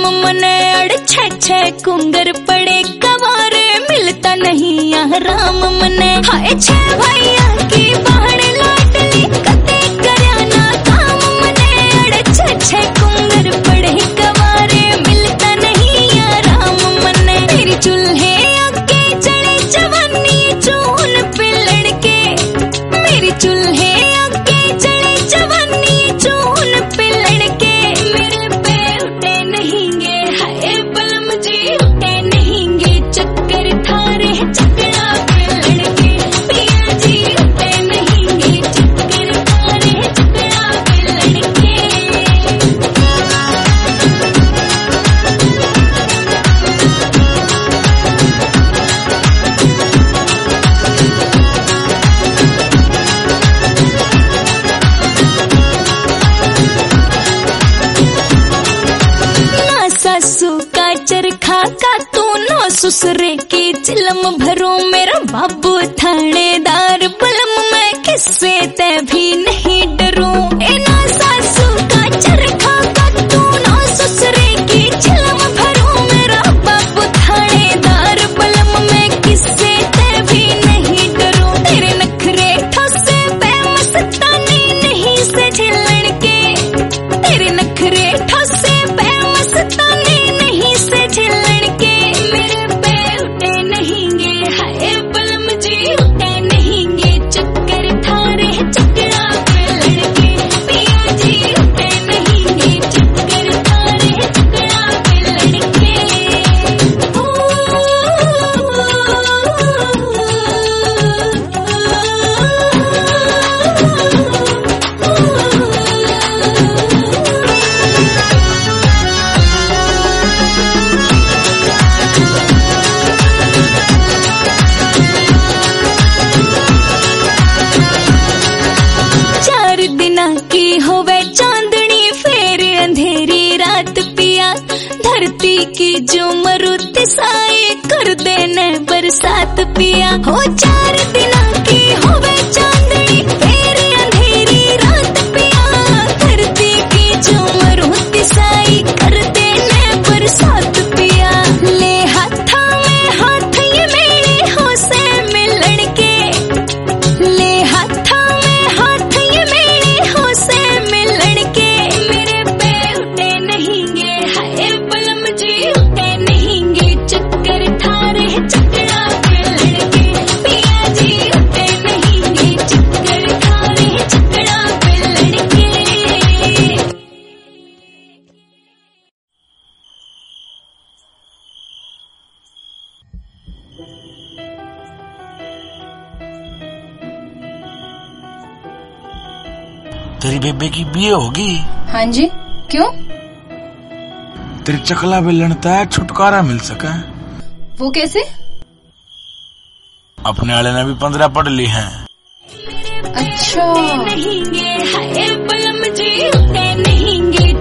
मने अड़ छे कुंगर पड़े कवारे मिलता नहीं यहाँ राम मने। हाय छे भैया की बाहर लाडली कते करना काम मने अड़ छे कुंगर पड़े कवारे मिलता नहीं यहाँ राम मने। मेरी चूल्हे आके चढ़े जवानी चून पे लड़के, मेरी चूल्हे आके चढ़े जवानी चून पे लड़के। मेरे पे उठे नहींगे हाय बलम जी उठे नहींगे चक्कर थारे चकड़ा पे लड़के। पिया जी उठे नहींगे चक्कर थारे चकड़ा पे लड़के। ना सासू का चरखा का तू ना ससुरे की चिलम भरो मेरा बाबू थानेदार बलम मैं किससे ते भी नहीं डरूं। ए ना सासू का चरखा का तू ना ससुरे की चिलम भरो मेरा बाबू थानेदार बलम मैं किससे ते भी नहीं डरूं। तेरे नखरे ठोसे पे मस्तानी नहीं से झिलण के, तेरे नखरे ठोसे पे मस्तानी नहीं से झिलण के। मेरे पे उठे नहींगे हाय बलम जी उठे नहींगे चक्कर थारे चकड़ा पे लड़के। पिया जी उठे नहींगे चक्कर थारे चकड़ा पे लड़के। चार दिना की होवे चांदनी फिर अंधेरी रात पिया, धरती की जो मरुति साए कर देने बरसात पिया। हो चार दिना की होवे चांदनी फिर अंधेरी रात पिया, धरती की जो मरुति साए कर देने बरसात पिया। ले हाथा में हाथ ये मेरे हो से मिलण के, ले हाथा में हाथ ये मेरे हो से मिलण के। मेरे पे उठे नहींगे हाय बलम जी उठे नहींगे चक्कर थारे चकड़ा पे लड़के। पिया जी उठे नहींगे चक्कर थारे चकड़ा पे लड़के। तेरी बेबे की बीए होगी? हाँ जी, क्यों? तेरी चकला बेलन तय छुटकारा मिल सके। वो कैसे? अपने वाले ने भी 15 पढ़ ली हैं। अच्छा। नहींगे हाय बलम जी उठे नहींगे